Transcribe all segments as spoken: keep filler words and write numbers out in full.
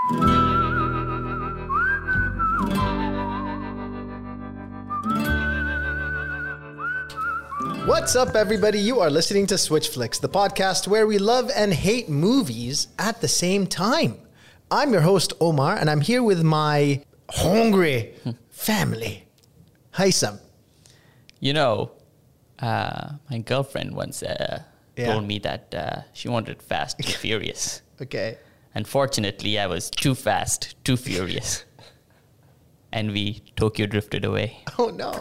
What's up, everybody? You are listening to Switch Flicks, the podcast where we love and hate movies at the same time. I'm your host, Omar, and I'm here with my hungry family. Haitham. You know, uh, my girlfriend once uh, Yeah. told me that uh, she wanted Fast and Furious. Okay. Unfortunately, I was too fast, too furious. And we Tokyo drifted away. Oh, no.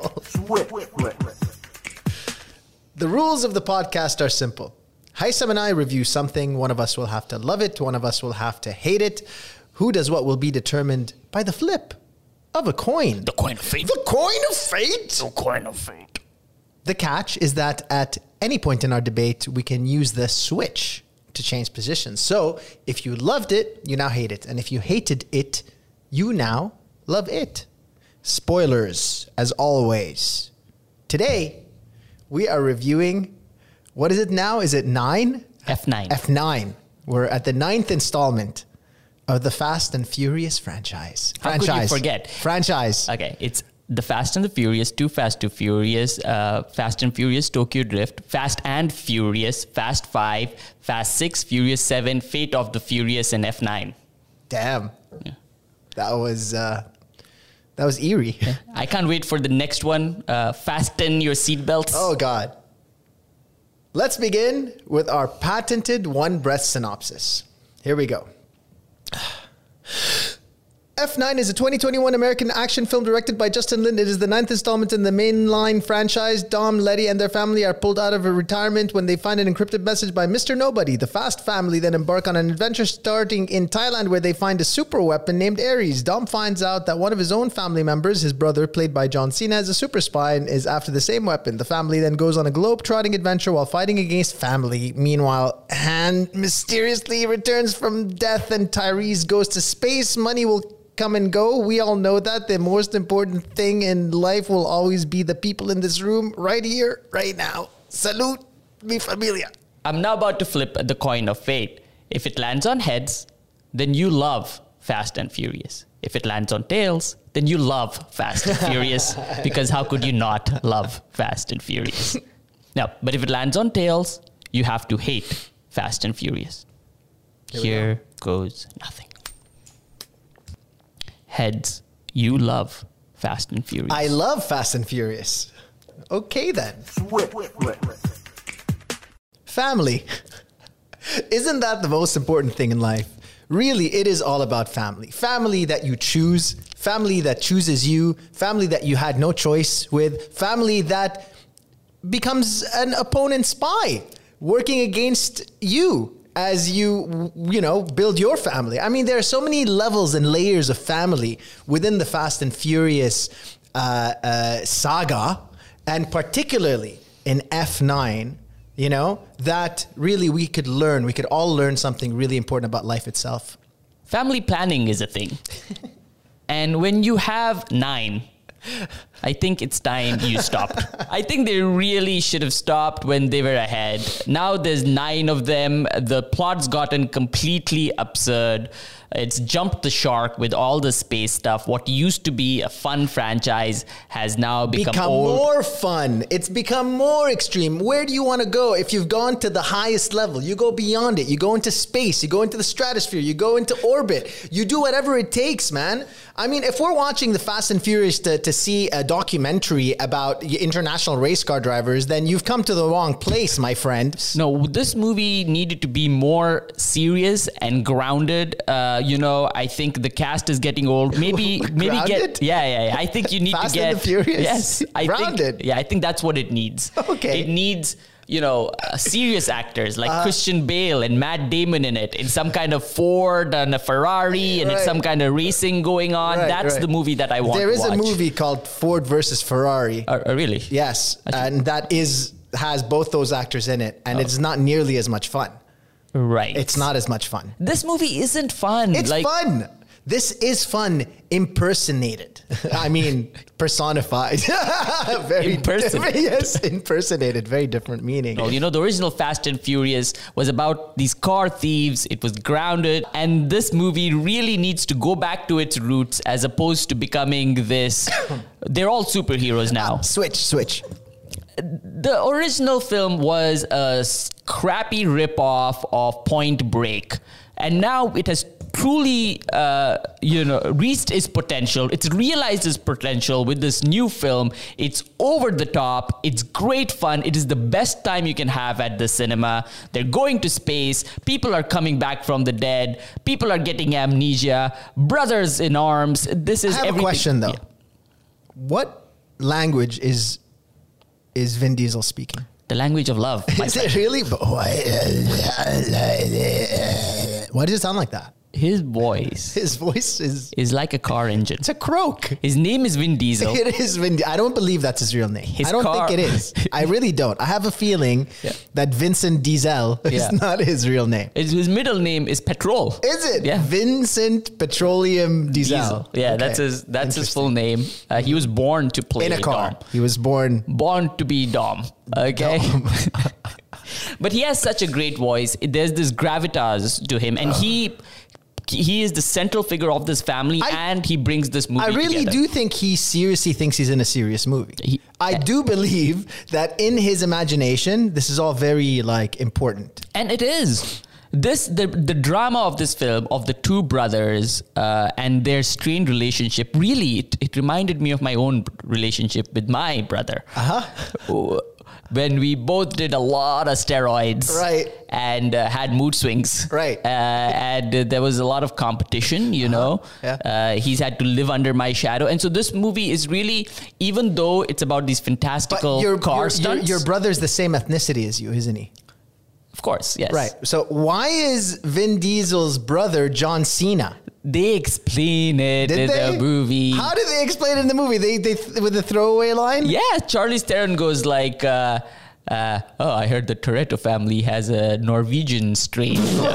The rules of the podcast are simple. Haitham and I review something. One of us will have to love it. One of us will have to hate it. Who does what will be determined by the flip of a coin. The coin of fate. The coin of fate? The coin of fate. The catch is that at any point in our debate, we can use the switch to change positions. So if you loved it, you now hate it. And if you hated it, you now love it. Spoilers, as always. Today, we are reviewing, what is it now? Is it nine? F nine. F nine. We're at the ninth installment of the Fast and Furious franchise. How could you franchise. forget? Franchise. Okay, it's The Fast and the Furious, Too Fast, Too Furious, uh, Fast and Furious, Tokyo Drift, Fast and Furious, Fast five, Fast six, Furious seven, Fate of the Furious, and F nine. Damn. Yeah. That was, uh, that was eerie. I can't wait for the next one. Uh, fasten your seatbelts. Oh, God. Let's begin with our patented one-breath synopsis. Here we go. F nine is a twenty twenty-one American action film directed by Justin Lin. It is the ninth installment in the mainline franchise. Dom, Letty, and their family are pulled out of a retirement when they find an encrypted message by Mister Nobody. The Fast family then embark on an adventure starting in Thailand where they find a super weapon named Ares. Dom finds out that one of his own family members, his brother, played by John Cena, is a super spy and is after the same weapon. The family then goes on a globe-trotting adventure while fighting against family. Meanwhile, Han mysteriously returns from death and Tyrese goes to space. Money will come and go. We all know that. The most important thing in life will always be the people in this room right here, right now. Salute, mi familia. I'm now about to flip the coin of fate. If it lands on heads, then you love Fast and Furious. If it lands on tails, then you love Fast and Furious, because how could you not love Fast and Furious? No, but if it lands on tails, you have to hate Fast and Furious. Here Here goes nothing. Heads, you love Fast and Furious. I love Fast and Furious. Okay, then. Family. Isn't that the most important thing in life? Really, it is all about family. Family that you choose, family that chooses you, family that you had no choice with, family that becomes an opponent spy working against you as you, you know, build your family. I mean, there are so many levels and layers of family within the Fast and Furious uh, uh, saga, and particularly in F nine, you know, that really we could learn. We could all learn something really important about life itself. Family planning is a thing. And when you have nine, I think it's time you stopped. I think they really should have stopped when they were ahead. Now there's nine of them. The plot's gotten completely absurd. It's jumped the shark with all the space stuff. What used to be a fun franchise has now become, become old. more fun. It's become more extreme. Where do you want to go? If you've gone to the highest level, you go beyond it. You go into space. You go into the stratosphere. You go into orbit. You do whatever it takes, man. I mean, if we're watching the Fast and Furious to, to see a documentary about international race car drivers, then you've come to the wrong place, my friend. No, this movie needed to be more serious and grounded. Uh, you know, I think the cast is getting old. Maybe, maybe get yeah, yeah, yeah. I think you need Fast to get and the Furious. Yes, I Grounded. think. Yeah, I think that's what it needs. Okay, it needs. You know, uh, serious actors like uh, Christian Bale and Matt Damon in it, in some kind of Ford and a Ferrari, and right. it's some kind of racing going on. Right, That's right. the movie that I want There to is watch. a movie called Ford versus Ferrari. Uh, uh, really? Yes, and that is has both those actors in it, and Oh. it's not nearly as much fun. Right. It's not as much fun. This movie isn't fun. It's like, fun. This is fun impersonated. I mean, personified. Very Impersonate. Yes, impersonated. Very different meaning. Well, you know, the original Fast and Furious was about these car thieves. It was grounded. And this movie really needs to go back to its roots as opposed to becoming this. They're all superheroes now. Switch, switch. The original film was a crappy ripoff of Point Break. And now it has truly, uh, you know, reached its potential. It's realized its potential with this new film. It's over the top. It's great fun. It is the best time you can have at the cinema. They're going to space. People are coming back from the dead. People are getting amnesia. Brothers in arms. This is I have everything. a question, though. Yeah. What language is is Vin Diesel speaking? The language of love. my Is friend. it really? Why does it sound like that? His voice His voice is... is like a car engine. It's a croak. His name is Vin Diesel. It is Vin. I don't believe that's his real name. His I don't car- think it is. I really don't. I have a feeling Yeah. that Vincent Diesel is Yeah. not his real name. His his middle name is Petrol. Is it? Yeah. Vincent Petroleum Diesel. Diesel. Yeah, Okay. that's his that's his full name. Uh, he was born to play In a car. Dom. He was born... Born to be Dom. Okay. But he has such a great voice. There's this gravitas to him, and he he is the central figure of this family, I- and he brings this movie I really together. do think he seriously thinks he's in a serious movie. He- I do believe that in his imagination, this is all very like important. And it is. This the the drama of this film of the two brothers uh, and their strained relationship. Really, it, it reminded me of my own relationship with my brother. Uh-huh. When we both did a lot of steroids, Right. and uh, had mood swings, Right. uh, and uh, there was a lot of competition. You know, Yeah. uh, he's had to live under my shadow, and so this movie is really, even though it's about these fantastical your, car your, your, stunts. your brother's the same ethnicity as you, isn't he? Of course, yes. Right. So why is Vin Diesel's brother John Cena? They explain it Did in they? the movie. How did they explain it in the movie? They they with the throwaway line? Yeah, Charlize Theron goes like, uh, uh, "Oh, I heard the Toretto family has a Norwegian strain."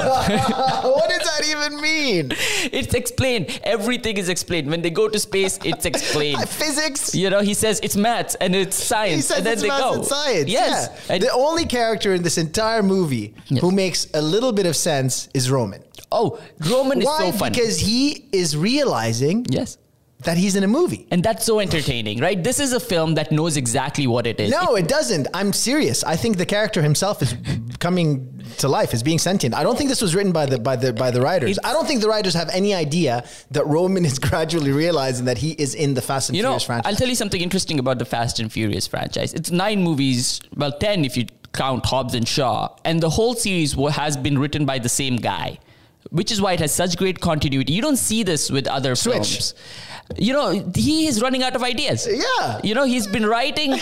What does that even mean? It's explained. Everything is explained. When they go to space, it's explained. Physics. You know, he says it's maths and it's science, He says and then it's they maths go. and science. Yes, Yeah. and- The only character in this entire movie Yes. who makes a little bit of sense is Roman. oh, Roman is Why? so funny. Because he is realizing yes. that he's in a movie. And that's so entertaining, right? This is a film that knows exactly what it is. No, it doesn't. I'm serious. I think the character himself is coming to life, is being sentient. I don't think this was written by the by the by the writers. It's- I don't think the writers have any idea that Roman is gradually realizing that he is in the Fast and You know, Furious franchise. I'll tell you something interesting about the Fast and Furious franchise. It's nine movies, well, ten if you count Hobbs and Shaw, and the whole series wa- has been written by the same guy, which is why it has such great continuity. You don't see this with other Switch. films. You know, he is running out of ideas. Yeah. You know, he's been writing.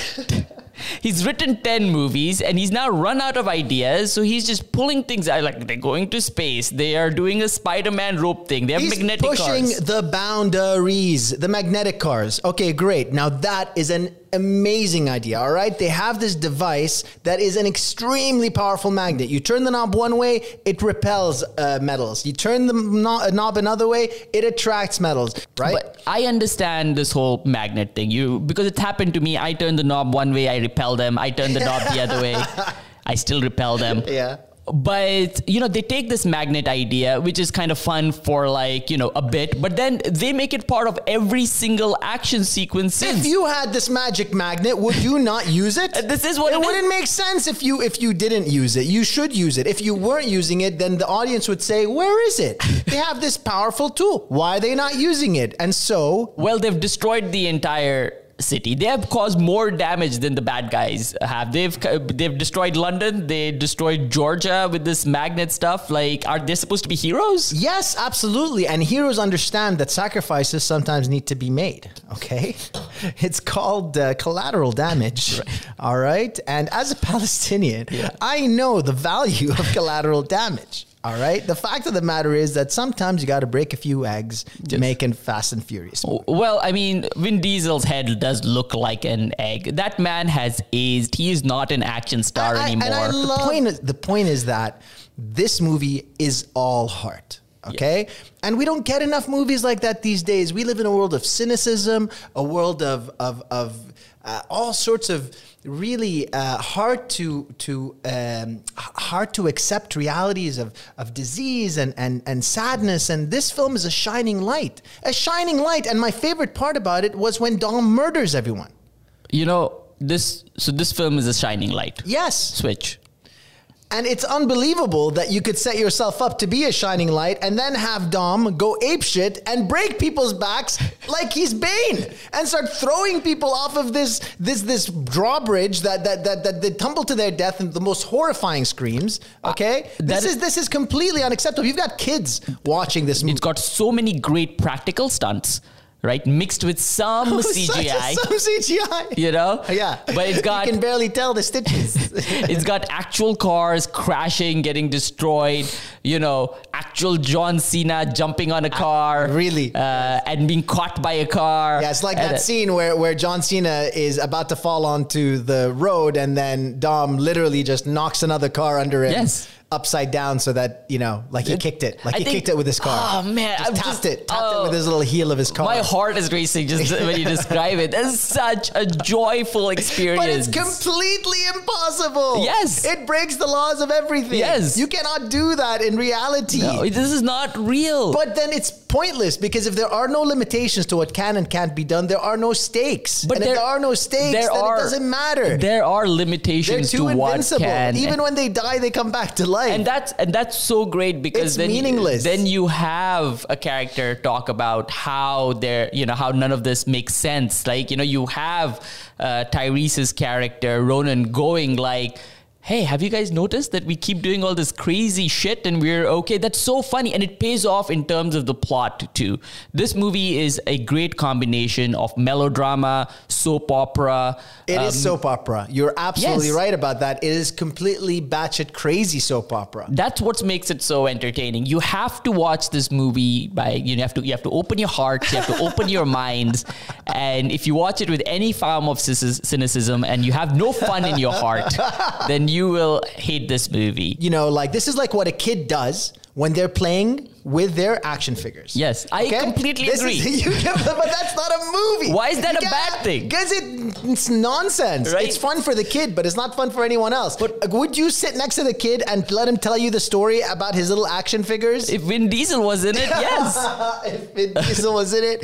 He's written ten movies and he's now run out of ideas. So he's just pulling things out. Like they're going to space. They are doing a Spider-Man rope thing. They have He's magnetic pushing cars. the boundaries, the magnetic cars. Okay, great. Now that is an amazing idea. All right, they have this device that is an extremely powerful magnet. You turn the knob one way, it repels uh, metals. You turn the no- knob another way, it attracts metals. Right? But I understand this whole magnet thing. You because it happened to me. I turn the knob one way, I repel them. I turn the knob the other way, I still repel them. Yeah. But, you know, they take this magnet idea, which is kind of fun for like, you know, a bit, but then they make it part of every single action sequence since. If you had this magic magnet, would you not use it? This is what it it is. wouldn't make sense if you if you didn't use it. You should use it. If you weren't using it, then the audience would say, "Where is it? They have this powerful tool. Why are they not using it?" And so, Well, they've destroyed the entire city. They have caused more damage than the bad guys have. They've they've destroyed London. They destroyed Georgia with this magnet stuff. Like, are they supposed to be heroes? yes, absolutely. And heroes understand that sacrifices sometimes need to be made. Okay, it's called uh, collateral damage. Right. All right. And as a Palestinian, Yeah. I know the value of collateral damage. All right. The fact of the matter is that sometimes you got to break a few eggs to Yes. make it Fast and Furious. Well, I mean, Vin Diesel's head does look like an egg. That man has aged. He is not an action star I- I- anymore. And I love the point. Is, the point is that this movie is all heart. Okay. And we don't get enough movies like that these days. We live in a world of cynicism, a world of, of, of uh, all sorts of really uh, hard to to um, hard to accept realities of, of disease and, and, and sadness. And this film is a shining light, a shining light. And my favorite part about it was when Dom murders everyone. You know, this, so this film is a shining light. Yes. Switch. And it's unbelievable that you could set yourself up to be a shining light and then have Dom go apeshit and break people's backs like he's Bane and start throwing people off of this this this drawbridge that that that, that they tumble to their death in the most horrifying screams. Okay, uh, this is, is this is completely unacceptable. You've got kids watching this movie. It's got so many great practical stunts. Right, mixed with some oh, C G I, some C G I, you know. Yeah, but it's got you can barely tell the stitches. It's got actual cars crashing, getting destroyed. You know, actual John Cena jumping on a car, uh, really, uh, and being caught by a car. Yeah, it's like and that uh, scene where where John Cena is about to fall onto the road, and then Dom literally just knocks another car under him. Yes. Upside down so that, you know, like he kicked it. Like I he think, kicked it with his car. Oh, man. Just I'm tapped just, it. Tapped oh, it with his little heel of his car. My heart is racing just when you describe it. It's such a joyful experience. But it's completely impossible. Yes. It breaks the laws of everything. Yes. You cannot do that in reality. No, this is not real. But then it's pointless because if there are no limitations to what can and can't be done, there are no stakes. But and there, if there are no stakes, there then are, it doesn't matter. There are limitations They're too to invincible. what can. Even when they die, they come back to life. And that's and that's so great because it's then meaningless. then you have a character talk about how they're, you know, how none of this makes sense. Like, you know, you have uh, Tyrese's character Ronan going like, hey, have you guys noticed that we keep doing all this crazy shit and we're okay? That's so funny. And it pays off in terms of the plot too. This movie is a great combination of melodrama, soap opera. It um, is soap opera. You're absolutely yes. right about that. It is completely batshit crazy soap opera. That's what makes it so entertaining. You have to watch this movie by, you have to, you have to open your hearts, you have to open your minds. And if you watch it with any form of cynicism and you have no fun in your heart, then you will hate this movie. You know, like this is like what a kid does when they're playing with their action figures. Yes, I okay? completely this agree. Is, you, but that's not a movie. Why is that you a bad thing? Because it, it's nonsense. Right? It's fun for the kid, but it's not fun for anyone else. But would you sit next to the kid and let him tell you the story about his little action figures? If Vin Diesel was in it, yes. If Vin Diesel was in it,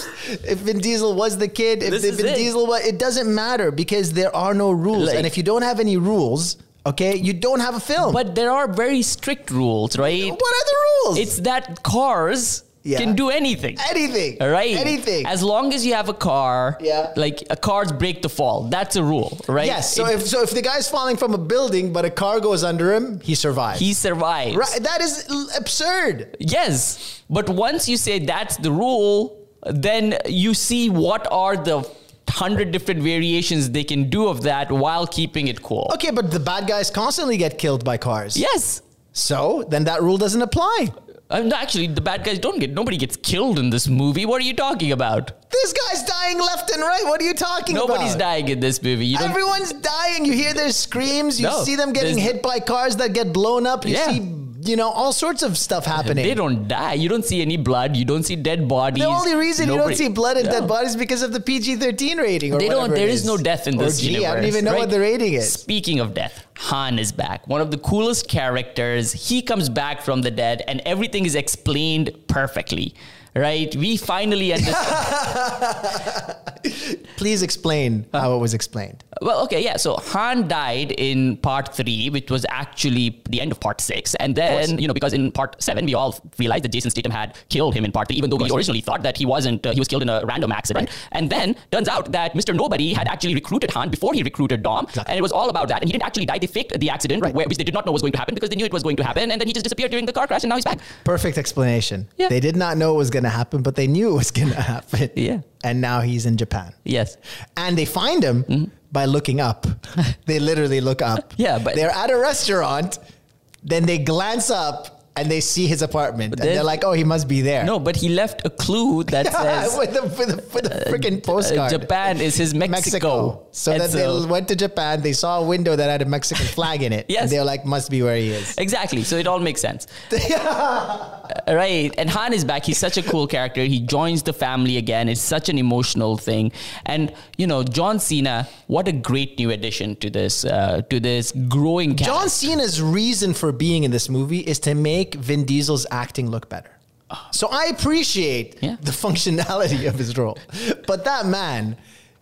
if Vin Diesel was the kid, if This Vin is it. Diesel was, it doesn't matter because there are no rules. Like- and if you don't have any rules, okay, you don't have a film. But there are very strict rules, right? What are the rules? It's that cars Yeah. can do anything. anything. Right? Anything. As long as you have a car, Yeah. like a cars break the fall. That's a rule, right? Yes. So It- if so if the guy's falling from a building, but a car goes under him, he survives. he survives. right. That is l- absurd. Yes. But once you say that's the rule, then you see what are the hundred different variations they can do of that while keeping it cool. Okay, but the bad guys constantly get killed by cars. Yes. So then that rule doesn't apply. Uh, no, actually, the bad guys don't get, nobody gets killed in this movie. What are you talking about? This guy's dying left and right. What are you talking Nobody's about? dying in this movie. You don't, Everyone's dying. You hear their screams. You No, see them getting there's- hit by cars that get blown up. You Yeah. see, you know, all sorts of stuff happening. They don't die. You don't see any blood. You don't see dead bodies. The only reason you Nobody- don't see blood and No. dead bodies is because of the P G thirteen rating. Or They don't. whatever There it is no death in Or this G, universe. I don't even know right? what the rating is. Speaking of death, Han is back. One of the coolest characters. He comes back from the dead, and everything is explained perfectly. Right? We finally understand. Please explain how it was explained. Well, okay, yeah. So Han died in part three, which was actually the end of part six. And then, you know, because in part seven, we all realized that Jason Statham had killed him in part three, even though we originally thought that he wasn't, uh, he was killed in a random accident. Right. And then turns out that Mister Nobody had actually recruited Han before he recruited Dom. Exactly. And it was all about that. And he didn't actually die. They faked the accident, right. where, which they did not know was going to happen because they knew it was going to happen. And then he just disappeared during the car crash and now he's back. Perfect explanation. Yeah. They did not know it was going to happen, but they knew it was going to happen. Yeah. And now he's in Japan. Yes. And they find him mm-hmm. by looking up. They literally look up. Yeah, but they're at a restaurant. Then they glance up and they see his apartment. And they're like, oh, he must be there. No, but he left a clue that says with the, with the, with the freaking postcard. Uh, Japan is his Mexico. Mexico. So and then so, they went to Japan. They saw a window that had a Mexican flag in it. Yes. And they're like, must be where he is. Exactly. So it all makes sense. Right. And Han is back. He's such a cool character. He joins the family again. It's such an emotional thing. And, you know, John Cena, what a great new addition to this, uh, to this growing cast. John Cena's reason for being in this movie is to make Vin Diesel's acting look better. So I appreciate Yeah. the functionality of his role. But that man,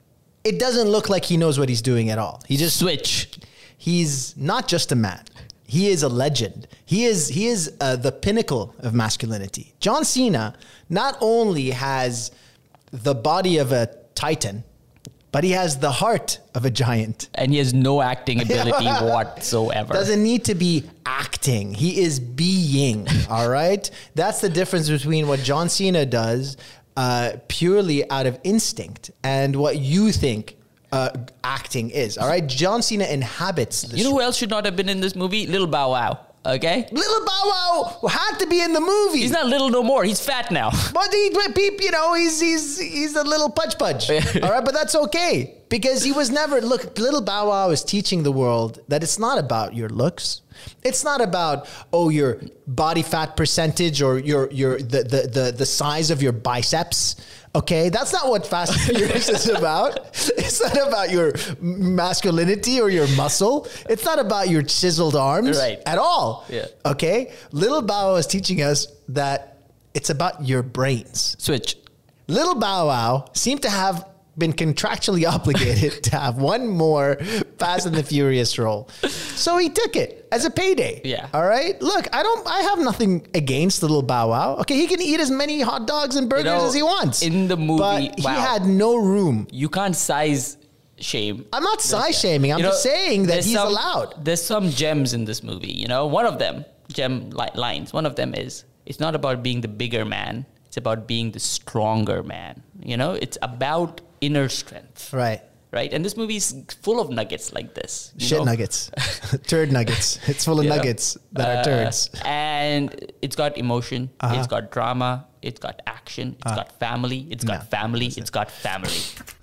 it doesn't look like he knows what he's doing at all. He just Switch. He's not just a man. He is a legend. He is he is uh, the pinnacle of masculinity. John Cena not only has the body of a titan, but he has the heart of a giant. And he has no acting ability whatsoever. Doesn't need to be acting. He is being, all right? That's the difference between what John Cena does uh, purely out of instinct and what you think uh, acting is, all right? John Cena inhabits this. You know who else should not have been in this movie? Little Bow Wow. Okay? Little Bow Wow had to be in the movie. He's not little no more. He's fat now. But he, peep, you know, he's he's he's a little pudge pudge. All right, but that's okay because he was never. Look, Little Bow Wow is teaching the world that it's not about your looks. It's not about oh your body fat percentage or your your the the the, the size of your biceps. Okay, that's not what Fast and Furious is about. It's not about your masculinity or your muscle. It's not about your chiseled arms Right. at all. Yeah. Okay, Little Bow Wow is teaching us that it's about your brains. Switch. Little Bow Wow seemed to have been contractually obligated to have one more Fast and the Furious role. So he took it as a payday. Yeah. All right. Look, I don't I have nothing against Little Bow Wow. Okay, he can eat as many hot dogs and burgers You know, as he wants. in the movie, But he wow. had no room. You can't size shame. I'm not size shaming. I'm You know, just saying that there's he's some- allowed. There's some gems in this movie. You know, one of them, gem li- lines, one of them is, it's not about being the bigger man. It's about being the stronger man. You know, it's about inner strength. Right. Right. And this movie is full of nuggets like this. you Shit know? nuggets. Turd nuggets. It's full of You know? nuggets that are Uh, turds. And it's got emotion. Uh-huh. It's got drama. It's got action. It's got family. It's got No. family. It's got family.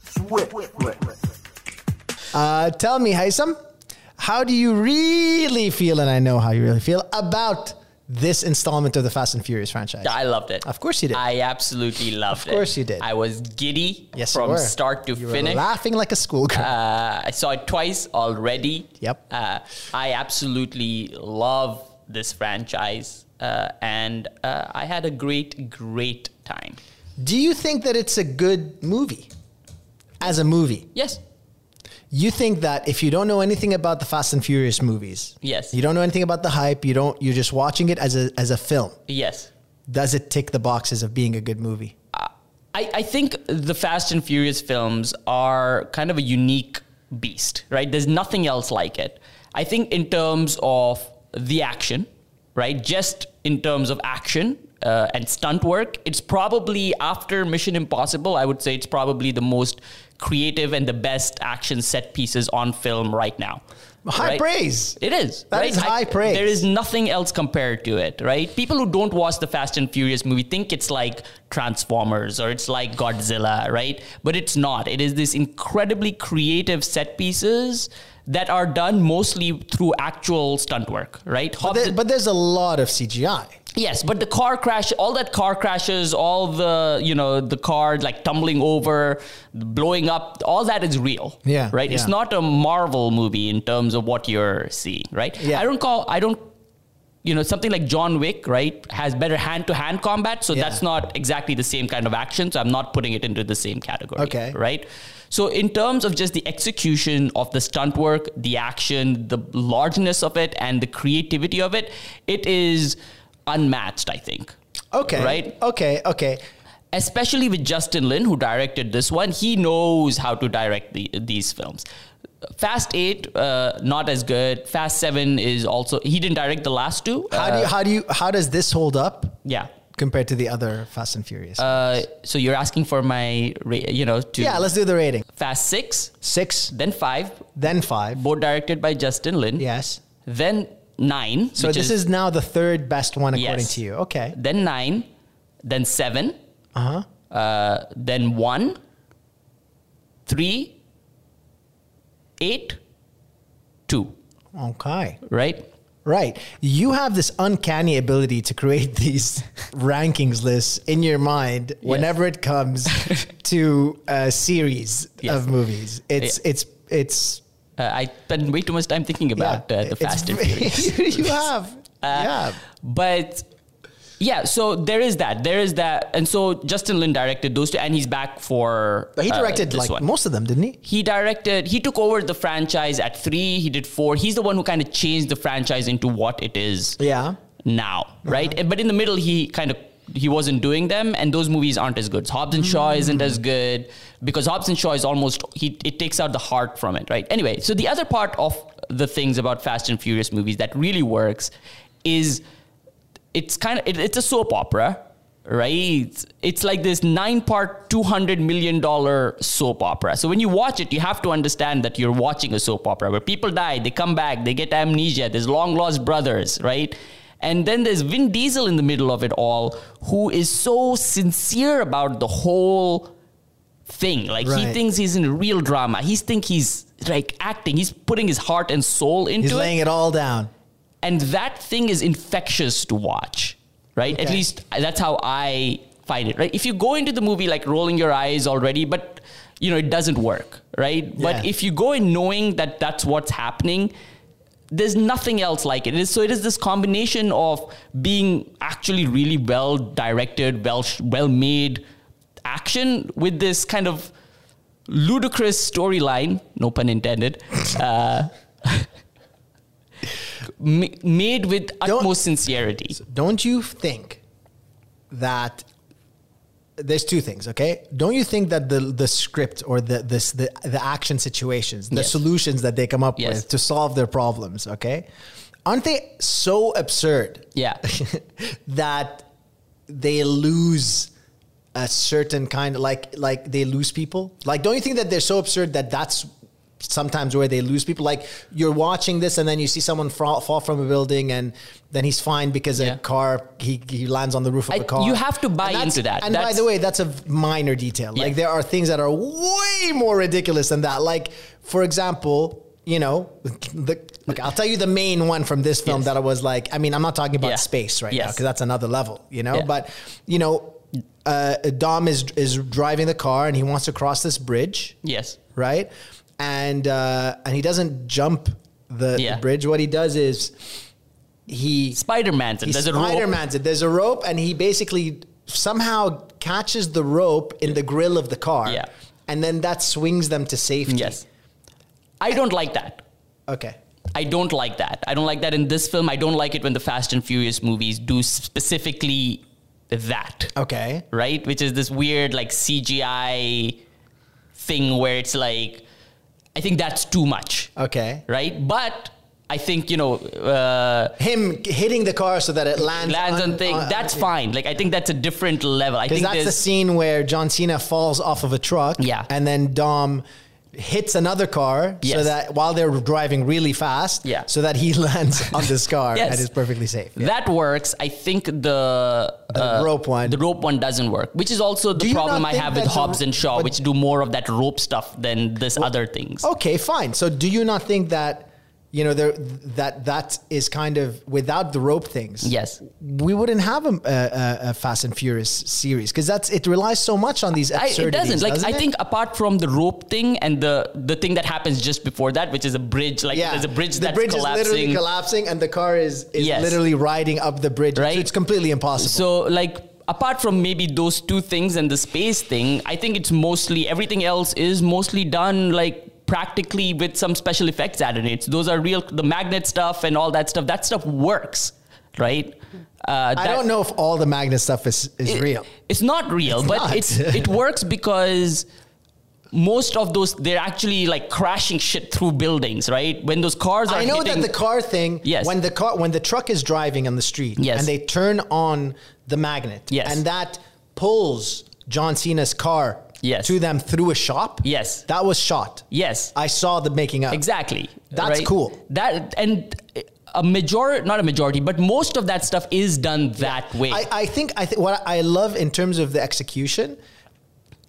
Uh, tell me, Haitham, how do you really feel, and I know how you really feel, about this installment of the Fast and Furious franchise? I loved it. Of course you did. I absolutely loved it. Of course you did. I was giddy Yes, you from were. start to You were finish. laughing like a schoolgirl. Uh, I saw it twice already. Yep. Uh, I absolutely love this franchise. Uh, and uh, I had a great, great time. Do you think that it's a good movie? As a movie? Yes. You think that if you don't know anything about the Fast and Furious movies, Yes. you don't know anything about the hype, you don't, you're just watching it as a as a film. Yes. Does it tick the boxes of being a good movie? I, I think the Fast and Furious films are kind of a unique beast, right? There's nothing else like it. I think in terms of the action, right? Just in terms of action uh, and stunt work, it's probably, after Mission Impossible, I would say it's probably the most creative and the best action set pieces on film right now. High right? praise. It is. That right? is high praise. There is nothing else compared to it, right? People who don't watch the Fast and Furious movie think it's like Transformers or it's like Godzilla, right? But it's not. It is this incredibly creative set pieces that are done mostly through actual stunt work, right? But, there, but there's a lot of C G I. Yes, but the car crash, all that car crashes, all the, you know, the car like tumbling over, blowing up, all that is real. Yeah, Right? It's yeah. not a Marvel movie in terms of what you're seeing, right? Yeah. I don't call, I don't, you know, something like John Wick, right, has better hand-to-hand combat. So Yeah. that's not exactly the same kind of action. So I'm not putting it into the same category. Okay. Right? So in terms of just the execution of the stunt work, the action, the largeness of it, and the creativity of it, it is unmatched, I think. Okay. Right? Okay. Okay. Especially with Justin Lin, who directed this one. He knows how to direct the, these films. Fast eight, uh, not as good. Fast seven is also, he didn't direct the last two. How Uh, do you, how do you, how does this hold up yeah. compared to the other Fast and Furious? Uh, so you're asking for my, ra- you know, to yeah, let's do the rating. Fast six, Six, then five, then five. both directed by Justin Lin. Yes. Then nine. So which this is, now the third best one according Yes. to you. Okay. Then nine, then seven, Uh-huh. uh, then one, three, eight, two. Okay. Right? Right. You have this uncanny ability to create these rankings lists in your mind whenever yes. it comes to a series yes. of movies. It's, yeah. it's, it's, uh, I spend way too much time thinking about yeah, uh, the Fast and Furious. You have. Uh, yeah. But yeah, so there is that. There is that. And so Justin Lin directed those two, and he's back for. But he directed uh, like one. most of them, didn't he? He directed, he took over the franchise at three, he did four. He's the one who kind of changed the franchise into what it is yeah. now, right? Uh-huh. But in the middle, he kind of, he wasn't doing them, and those movies aren't as good. So Hobbs and Shaw mm. isn't as good because Hobbs and Shaw is almost, he it takes out the heart from it, right? Anyway, so the other part of the things about Fast and Furious movies that really works is it's kind of, it, it's a soap opera, right? It's like this nine-part, two hundred million dollars soap opera. So when you watch it, you have to understand that you're watching a soap opera where people die, they come back, they get amnesia, there's long-lost brothers, right? And then there's Vin Diesel in the middle of it all, who is so sincere about the whole thing. Like, right. he thinks he's in a real drama. He thinks he's, like, acting. He's putting his heart and soul into it. He's laying it all down. And that thing is infectious to watch, right? Okay. At least that's how I find it, right? If you go into the movie like rolling your eyes already, but, you know, it doesn't work, right? Yeah. But if you go in knowing that that's what's happening, there's nothing else like it. It is, so it is this combination of being actually really well directed, well, well made action with this kind of ludicrous storyline, no pun intended, uh, made with utmost don't, sincerity. Don't you think that there's two things, okay? Don't you think that the the script or the this the, the action situations, the yes. solutions that they come up yes. with to solve their problems, okay? Aren't they so absurd? Yeah. that they lose a certain kind of like like they lose people? Like, don't you think that they're so absurd that that's sometimes where they lose people? Like, you're watching this and then you see someone fall, fall from a building and then he's fine because yeah. a car, he, he lands on the roof of I, a car. You have to buy into that. And that's, by the way, that's a minor detail. Yeah. Like, there are things that are way more ridiculous than that. Like, for example, you know, the, look, I'll tell you the main one from this film yes. that I was like, I mean, I'm not talking about yeah. space right yes. now because that's another level, you know, yeah. but, you know, uh, Dom is is driving the car and he wants to cross this bridge. Yes. Right? And uh, and he doesn't jump the, yeah. the bridge. What he does is he Spider-Man's it. There's a rope. Spider-Man's it. There's a rope, and he basically somehow catches the rope in the grill of the car. Yeah. And then that swings them to safety. Yes. I don't like that. Okay. I don't like that. I don't like that in this film. I don't like it when the Fast and Furious movies do specifically that. Okay. Right? Which is this weird like C G I thing where it's like, I think that's too much. Okay. Right? But I think, you know... Uh, Him hitting the car so that it lands, lands on, on thing, on, that's on, fine. Like, I think that's a different level. I think that's the scene where John Cena falls off of a truck. Yeah. And then Dom hits another car yes. so that while they're driving really fast, yeah. so that he lands on this car yes. and is perfectly safe. Yeah. That works. I think the, the uh, rope one, the rope one doesn't work, which is also the problem I have with Hobbs and Shaw, which do more of that rope stuff than this well, other things. Okay, fine. So do you not think that, you know, there, that that is kind of without the rope things? Yes, we wouldn't have a, a, a Fast and Furious series because that's it relies so much on these absurdities. I, it doesn't. Like doesn't I it? think apart from the rope thing and the the thing that happens just before that, which is a bridge. Like yeah. there's a bridge the that's bridge collapsing. is literally collapsing, and the car is is yes. literally riding up the bridge. Right, so it's completely impossible. So like. Apart from maybe those two things and the space thing, I think it's mostly everything else is mostly done like practically with some special effects added. It's those are real, the magnet stuff and all that stuff. That stuff works, right? Uh, I don't know if all the magnet stuff is, is it, real. It's not real, it's but not. it's it works because most of those, they're actually like crashing shit through buildings, right? When those cars are I know hitting, that the car thing, yes. when the car, when the truck is driving on the street yes. and they turn on the magnet yes. and that pulls John Cena's car yes. to them through a shop. Yes. That was shot. Yes. I saw the making of. Exactly. That's right? cool. That, and a majority, not a majority, but most of that stuff is done that yeah. way. I, I think, I think what I love in terms of the execution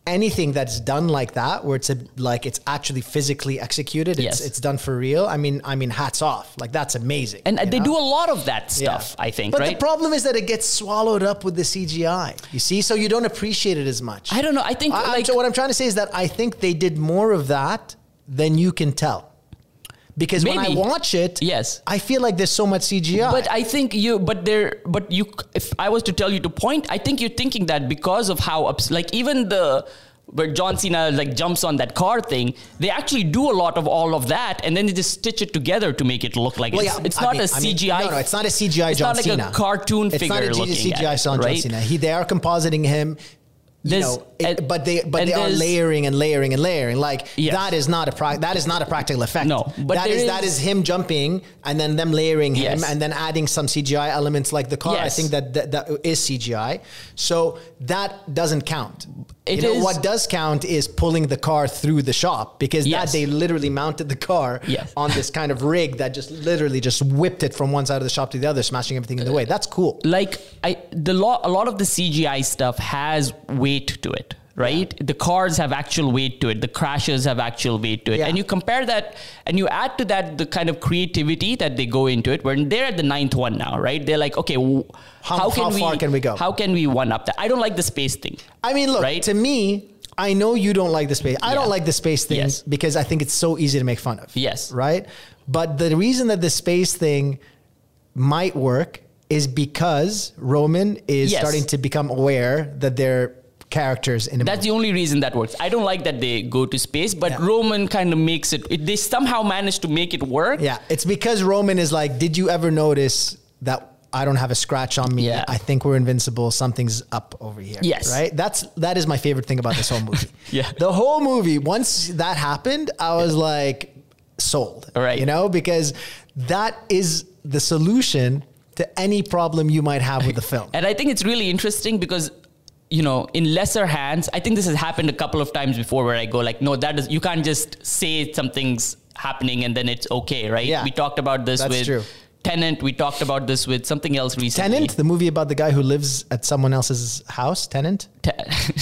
anything that's done like that, where it's a, like it's actually physically executed, it's, Yes. it's done for real. I mean, I mean, hats off. Like that's amazing. And uh, you they know? do a lot of that stuff, Yeah. I think, But right? the problem is that it gets swallowed up with the C G I. You see, so you don't appreciate it as much. I don't know. I think I, like so what I'm trying to say is that I think they did more of that than you can tell. Because when I Maybe. watch it, Yes. I feel like there's so much C G I. But I think you, but there, but you, if I was to tell you to point, I think you're thinking that because of how, ups, like even the, where John Cena like jumps on that car thing, they actually do a lot of all of that and then they just stitch it together to make it look like Well, it's, yeah, it's I not mean- a I mean, C G I. no, no, it's not a C G I it's John not like Cena. a cartoon It's figure not a looking C G I at it, John right? Cena. He, they are compositing him. You There's- know, it, and- but they but and they are there's- layering and layering and layering. Like Yes. that is not a pra- that is not a practical effect. No, but that there is, that is- is him jumping and then them layering him Yes. and then adding some C G I elements like the car. I Yes. think that, that that is C G I. So that doesn't count. It you know is- what does count is pulling the car through the shop because Yes. that they literally mounted the car Yes. on this kind of rig that just literally just whipped it from one side of the shop to the other, smashing everything in the way. That's cool. Like I, the lot, a lot of the C G I stuff has weight to it, right? The cars have actual weight to it. The crashes have actual weight to it. Yeah. And you compare that and you add to that the kind of creativity that they go into it, where they're at the ninth one now, right? They're like, okay, w- How- how, can how we, far can we go? How can we one up that? I don't like the space thing. I mean, look, Right? to me, I know you don't like the space. I Yeah. don't like the space thing Yes. because I think it's so easy to make fun of. Yes. Right? But the reason that the space thing might work is because Roman is Yes. starting to become aware that they're characters in a That's movie. the only reason that works. I don't like that they go to space, but Yeah. Roman kind of makes it, it, they somehow manage to make it work. Yeah, it's because Roman is like, did you ever notice that I don't have a scratch on me? Yeah. I think we're invincible. Something's up over here. Yes. Right? That's that is my favorite thing about this whole movie. Yeah. The whole movie, once that happened, I was like sold. Right. You know, because that is the solution to any problem you might have with the film. And I think it's really interesting because, you know, in lesser hands, I think this has happened a couple of times before where I go like, no, that is, you can't just say something's happening and then it's okay, right? Yeah. We talked about this That's with true. Tenant. We talked about this with something else recently. Tenant, the movie about the guy who lives at someone else's house, Tenant. Te-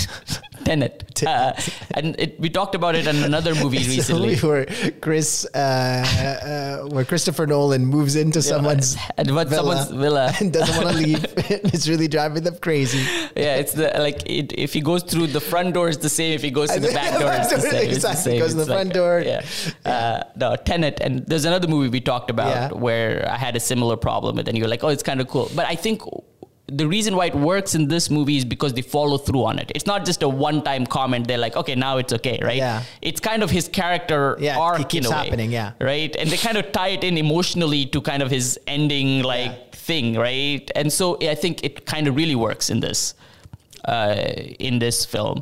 Tenet. Uh, and it, we talked about it in another movie It's a recently. movie where Chris, uh, uh, where Christopher Nolan moves into someone's and what villa someone's villa and doesn't want to leave. It's really driving them crazy. Yeah, it's the like it, if he goes through the front door, it's the same. If he goes through the back door, it's the same. It's the Exactly. same. Goes to the It's front door. Yeah. Uh, no, Tenet, and there's another movie we talked about Yeah. where I had a similar problem with, and you're like, oh, it's kind of cool. But I think the reason why it works in this movie is because they follow through on it. It's not just a one-time comment. They're like, okay, now it's okay, right? Yeah. It's kind of his character Yeah, it arc keeps in a way, happening, yeah. right? And they kind of tie it in emotionally to kind of his ending, like Yeah. thing, right? And so I think it kind of really works in this, uh, in this film.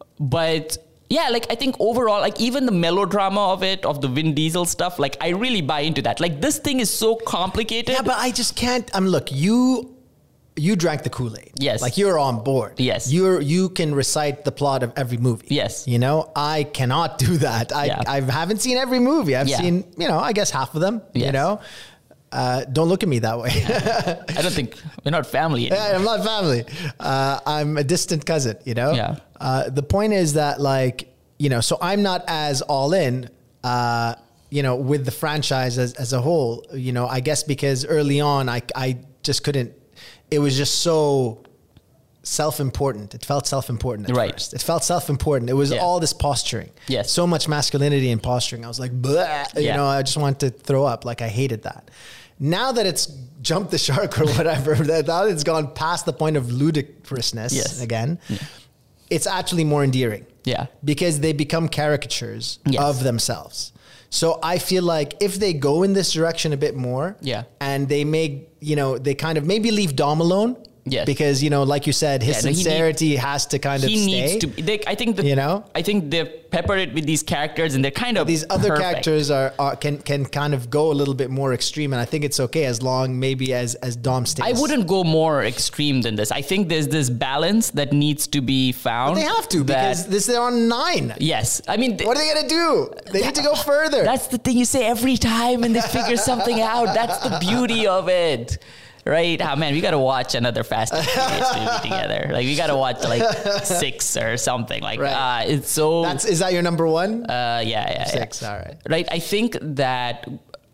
But yeah, like I think overall, like even the melodrama of it, of the Vin Diesel stuff, like I really buy into that. Like this thing is so complicated. Yeah, but I just can't. I'm look you. You drank the Kool-Aid. Yes. Like you're on board. Yes. You're you can recite the plot of every movie. Yes. You know, I cannot do that. I Yeah. I haven't seen every movie. I've Yeah. seen, you know, I guess half of them. You Yes. know. Uh, don't look at me that way. I don't think we're not family anymore. Yeah, I'm not family. Uh, I'm a distant cousin, you know? Yeah. Uh, the point is that, like, you know, so I'm not as all in, uh, you know, with the franchise as, as a whole, you know, I guess because early on I, I just couldn't, it was just so self-important. It felt self-important at Right. first. It felt self-important. It was Yeah. all this posturing. Yes. So much masculinity and posturing. I was like, bleh, you Yeah. know, I just wanted to throw up. Like I hated that. Now that it's jumped the shark or whatever, that now it's gone past the point of ludicrousness Yes. again, it's actually more endearing. Yeah. Because they become caricatures Yes. of themselves. So I feel like if they go in this direction a bit more, Yeah. and they make, you know, they kind of maybe leave Dom alone. Yes. Because, you know, like you said, his Yeah, no, he need- sincerity has to kind of He stay. needs to. They, I think the, You know? I think they pepper it with these characters, and they're kind of These other perfect. characters are, are can can kind of go a little bit more extreme, and I think it's okay as long maybe as as Dom stays. I wouldn't go more extreme than this. I think there's this balance that needs to be found. They have to that- because this they're on nine. yes, I mean, What are they gonna do? They need to go further. that's the thing you say every time, and they figure something out. That's the beauty of it, right? Oh man, we got to watch another Fast and Furious movie together. Like we got to watch like six or something. Like Right. uh, it's so. That's, is that your number one? Uh, yeah, yeah, Six, yeah. all right. Right. I think that,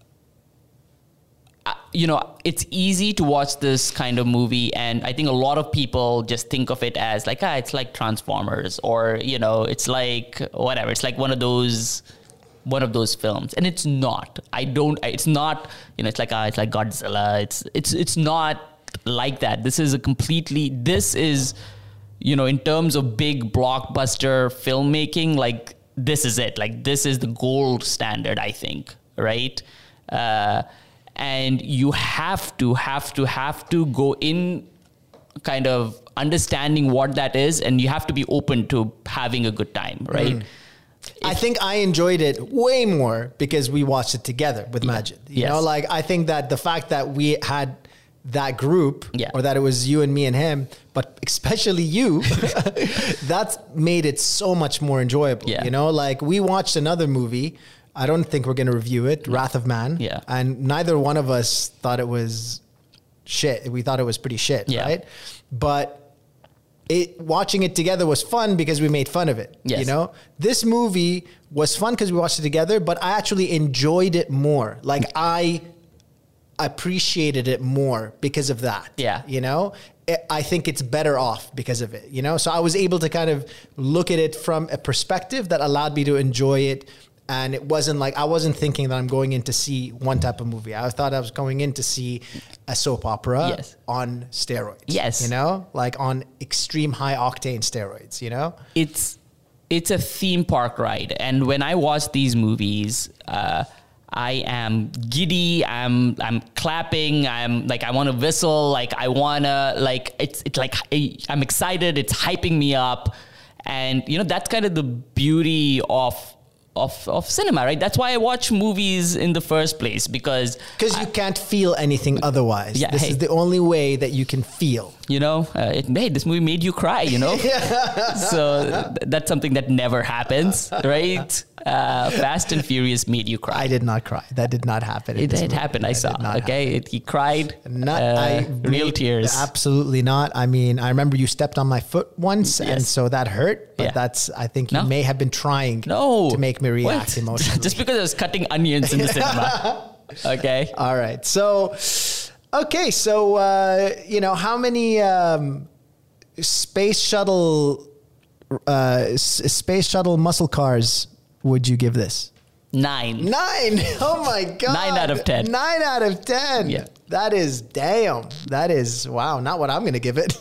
uh, you know, it's easy to watch this kind of movie. And I think a lot of people just think of it as like, ah, it's like Transformers, or, you know, it's like whatever. It's like one of those, one of those films. And it's not. I don't, it's not, you know, it's like, ah, it's like Godzilla. It's, it's, it's not like that. This is a completely, this is, you know, in terms of big blockbuster filmmaking, like, this is it. Like, this is the gold standard, I think, right? Uh, and you have to, have to, have to go in kind of understanding what that is, and you have to be open to having a good time, right? Mm. I think I enjoyed it way more because we watched it together with yeah. Majid. You yes. know, like, I think that the fact that we had that group, yeah. or that it was you and me and him, but especially you, that's made it so much more enjoyable. Yeah. You know, like, we watched another movie. I don't think we're going to review it, yeah. Wrath of Man. Yeah. And neither one of us thought it was shit. We thought it was pretty shit, yeah. right? But it, watching it together was fun because we made fun of it. Yes. You know, this movie was fun because we watched it together, but I actually enjoyed it more. Like, I appreciated it more because of that. Yeah. You know, it, I think it's better off because of it, you know? So I was able to kind of look at it from a perspective that allowed me to enjoy it. And it wasn't like, I wasn't thinking that I'm going in to see one type of movie. I thought I was going in to see a soap opera yes. on steroids. Yes. You know, like on extreme high octane steroids, you know? It's, it's a theme park ride. And when I watch these movies, uh, I am giddy. I'm I'm clapping. I'm like, I want to whistle. Like, I wanna, like, it's it's like, I'm excited. It's hyping me up, and you know, that's kind of the beauty of of of cinema, right? That's why I watch movies in the first place, because because you can't feel anything otherwise. Yeah, this hey. is the only way that you can feel. You know, uh, it made this movie made you cry. You know, so th- that's something that never happens, right? Uh, Fast and Furious made you cry. I did not cry. That did not happen. It, it happened. I that saw. Okay, it, he cried. Not uh, I real made, tears. Absolutely not. I mean, I remember you stepped on my foot once, Yes. and so that hurt. But Yeah. that's. I think you No. may have been trying No. to make me react What? emotionally. Just because I was cutting onions in the cinema. Okay. All right. So, okay. So, uh, you know, how many um, space shuttle, uh, s- space shuttle muscle cars would you give this? Nine. Nine. Oh my God. Nine out of ten. Nine out of ten. Yeah. That is, damn. That is, wow. Not what I'm going to give it.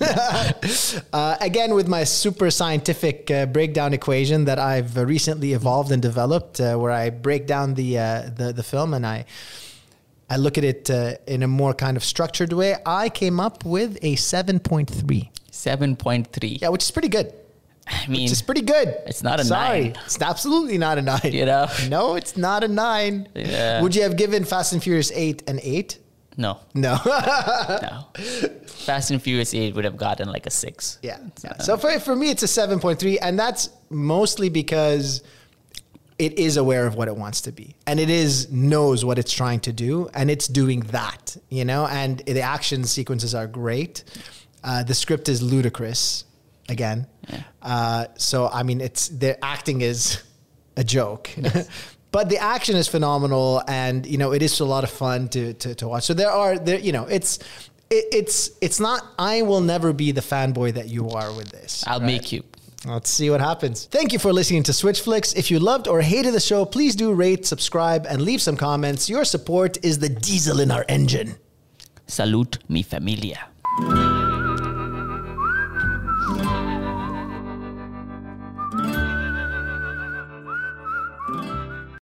uh, again, with my super scientific uh, breakdown equation that I've uh, recently evolved and developed, uh, where I break down the, uh, the, the film and I, I look at it uh, in a more kind of structured way. I came up with a seven point three. seven point three. Yeah, which is pretty good. I mean, Which is pretty good. It's not a Sorry. nine. It's absolutely not a nine. You know? No, it's not a nine. Yeah. Would you have given Fast and Furious eight an eight? no. No. No. Fast and Furious eight would have gotten like a six. Yeah. yeah. So for, for me, it's a seven point three. And that's mostly because it is aware of what it wants to be. And it is knows what it's trying to do. And it's doing that, you know? And the action sequences are great. Uh, the script is ludicrous. Again. Yeah. Uh, so, I mean, it's the acting is a joke, yes. But the action is phenomenal, and you know, it is a lot of fun to to, to watch. So there are there, you know, it's it, it's it's not. I will never be the fanboy that you are with this. I'll right? make you. Let's see what happens. Thank you for listening to Switch Flicks. If you loved or hated the show, please do rate, subscribe, and leave some comments. Your support is the diesel in our engine. Salute mi familia.